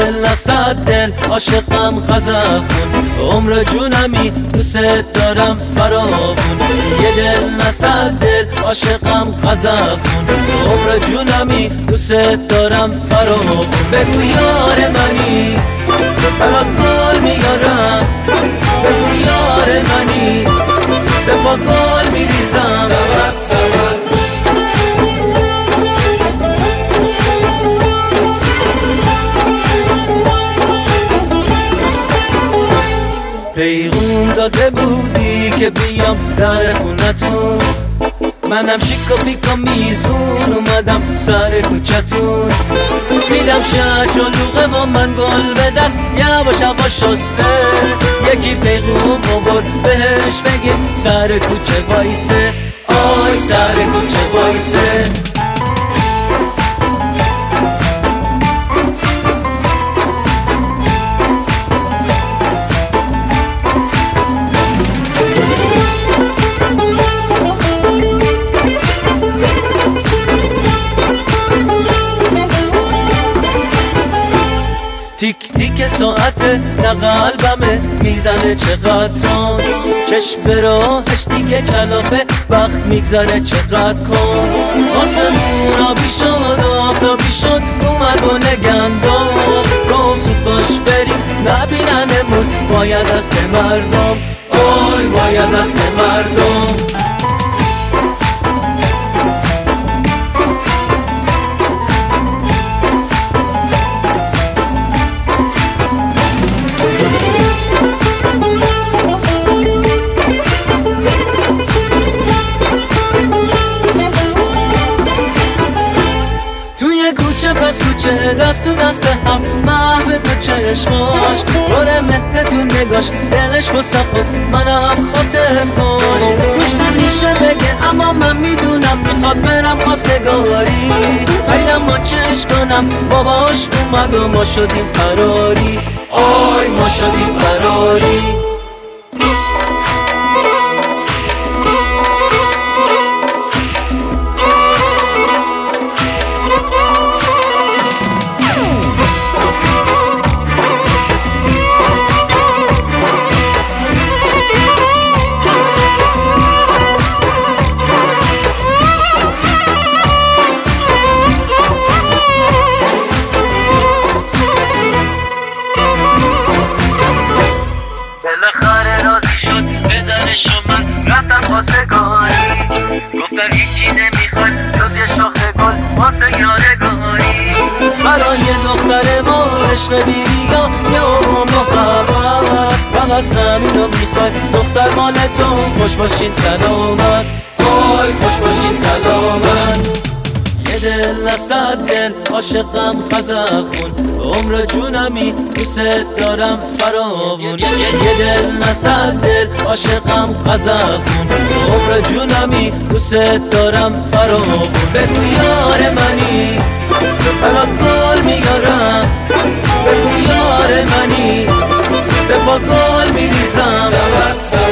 دل نه صد دل عاشقم غزخون، عمر جونمی دوست دارم فراوون. یه دل نه صد دل عاشقم غزخون، عمر جونمی دوست دارم فراوون. بگو یار منی برات گل میارم، بگو یار منی به پا گل میریزم. پیغون داده بودی که بیام در خونتون، منم شیک و پیک و میزون اومدم سر کوچتون. میدم شش و لوغه و من گل به دست، یواش یواش و سه یکی پیغون آورد بهش بگیم سر کوچه وایسه، آی سر کوچه وایسه. تیک تیک ساعته نه قلبمه میزنه چقدر تون، چشم به راهش دیگه کلافه وقت میگذره چقدر کن. آسمون آبی شد و آفتابی شد اومد و نگندم، گفت زود باش بریم نبیننمون باید دست مردم، آی باید دست مردم. پس کوچه دست تو دست هم محو تو چشماش، باره مهر تو نگاش دلش با صفاست منم خاطر خوش. روش نمیشه بگه اما من میدونم میخواد برم خواستگاری، ولی اما چش کنم باباش اومد و ما شدیم فراری، آی ما شدیم فراری. رفتم خواستگاری، گفتم هیچی نمیخوای جز یه شاخه گل واسه یادگاری. برای دختر ما عشق بیریا یا محبت، فقط همینو میخوای دختر مال تو. خوش باشین سلامت، آی خوش باشین سلامت. یه دل نه صد دل عاشقم غزخون، عمر جونمی دوست دارم فراوون. یه دل نه صد دل عاشقم غزخون، عمر جونمی دوست دارم فراوون. بگو یار منی برات گل میارم، بگو یار منی به پا گل میریزم.